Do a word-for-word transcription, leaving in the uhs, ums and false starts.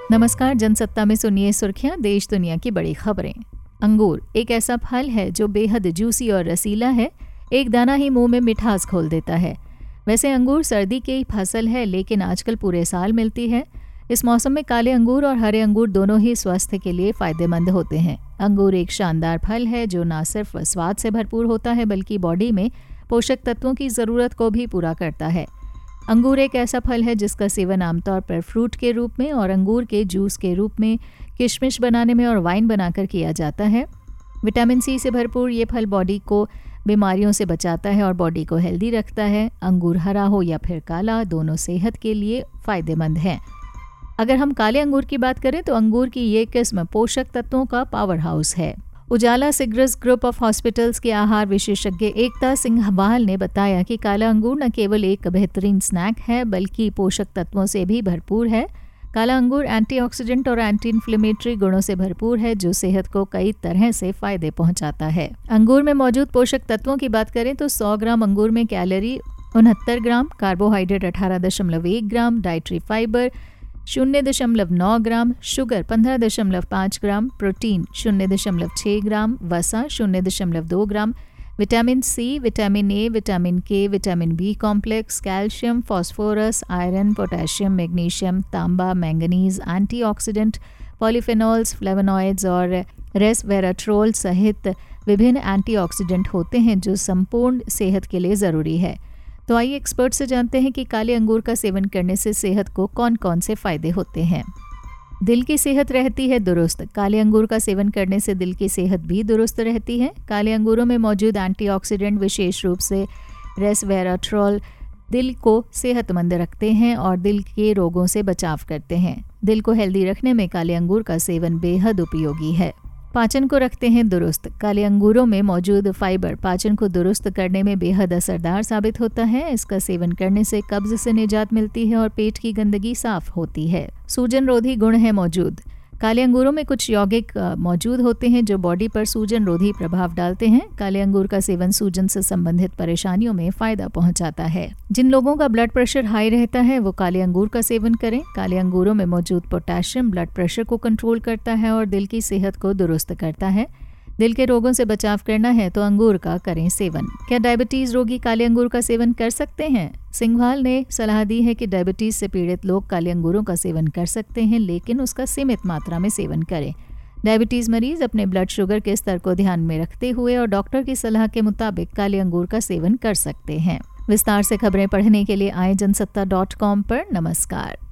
नमस्कार, जनसत्ता में सुनिए सुर्खियां, देश दुनिया की बड़ी खबरें। अंगूर एक ऐसा फल है जो बेहद जूसी और रसीला है। एक दाना ही मुंह में मिठास खोल देता है। वैसे अंगूर सर्दी की फसल है, लेकिन आजकल पूरे साल मिलती है। इस मौसम में काले अंगूर और हरे अंगूर दोनों ही स्वास्थ्य के लिए फायदेमंद होते हैं। अंगूर एक शानदार फल है जो न सिर्फ स्वाद से भरपूर होता है, बल्कि बॉडी में पोषक तत्वों की ज़रूरत को भी पूरा करता है। अंगूर एक ऐसा फल है जिसका सेवन आमतौर पर फ्रूट के रूप में और अंगूर के जूस के रूप में, किशमिश बनाने में और वाइन बनाकर किया जाता है। विटामिन सी से भरपूर ये फल बॉडी को बीमारियों से बचाता है और बॉडी को हेल्दी रखता है। अंगूर हरा हो या फिर काला, दोनों सेहत के लिए फ़ायदेमंद हैं। अगर हम काले अंगूर की बात करें तो अंगूर की ये किस्म पोषक तत्वों का पावर हाउस है। Ujala Cygnus group of hospitals के आहार विशेषज्ञ एकता सिंह बाल ने बताया कि काला अंगूर न केवल एक बेहतरीन स्नैक है, बल्कि पोषक तत्वों से भी भरपूर है। काला अंगूर एंटीऑक्सीडेंट और एंटी इन्फ्लेमेटरी गुणों से भरपूर है, जो सेहत को कई तरह से फायदे पहुंचाता है। अंगूर में मौजूद पोषक तत्वों की बात करें तो सौ ग्राम अंगूर में कैलोरी उनहत्तर ग्राम, कार्बोहाइड्रेट अठारह दशमलव एक ग्राम, डाइटरी फाइबर शून्य दशमलव नौ ग्राम, शुगर पंद्रह दशमलव पाँच ग्राम, प्रोटीन शून्य दशमलव छः ग्राम, वसा शून्य दशमलव दो gram, vitamin C, vitamin A, vitamin K, vitamin B complex, calcium, phosphorus, iron, potassium, magnesium, तांबा, मैंगनीज, एंटीऑक्सीडेंट, पॉलीफेनॉल्स, फ्लेवोनॉइड्स और रेसवेराट्रोल सहित विभिन्न एंटीऑक्सीडेंट होते हैं जो संपूर्ण सेहत के लिए ज़रूरी है। तो आइए एक्सपर्ट से जानते हैं कि काले अंगूर का सेवन करने से सेहत को कौन कौन से फायदे होते हैं। दिल की सेहत रहती है दुरुस्त। काले अंगूर का सेवन करने से दिल की सेहत भी दुरुस्त रहती है। काले अंगूरों में मौजूद एंटीऑक्सीडेंट विशेष रूप से रेसवेराट्रोल दिल को सेहतमंद रखते हैं और दिल के रोगों से बचाव करते हैं। दिल को हेल्दी रखने में काले अंगूर का सेवन बेहद उपयोगी है। पाचन को रखते हैं दुरुस्त। काले अंगूरों में मौजूद फाइबर पाचन को दुरुस्त करने में बेहद असरदार साबित होता है। इसका सेवन करने से कब्ज से निजात मिलती है और पेट की गंदगी साफ होती है। सूजन रोधी गुण है मौजूद। काले अंगूरों में कुछ यौगिक मौजूद होते हैं जो बॉडी पर सूजन रोधी प्रभाव डालते हैं। काले अंगूर का सेवन सूजन से संबंधित परेशानियों में फायदा पहुंचाता है। जिन लोगों का ब्लड प्रेशर हाई रहता है वो काले अंगूर का सेवन करें। काले अंगूरों में मौजूद पोटेशियम ब्लड प्रेशर को कंट्रोल करता है और दिल की सेहत को दुरुस्त करता है। दिल के रोगों से बचाव करना है तो अंगूर का करें सेवन। क्या डायबिटीज रोगी काले अंगूर का सेवन कर सकते हैं? सिंघवाल ने सलाह दी है कि डायबिटीज से पीड़ित लोग काले अंगूरों का सेवन कर सकते हैं, लेकिन उसका सीमित मात्रा में सेवन करें। डायबिटीज मरीज अपने ब्लड शुगर के स्तर को ध्यान में रखते हुए और डॉक्टर की सलाह के मुताबिक काले अंगूर का सेवन कर सकते हैं। विस्तार से खबरें पढ़ने के लिए आए जनसत्ता डॉट कॉम पर। नमस्कार।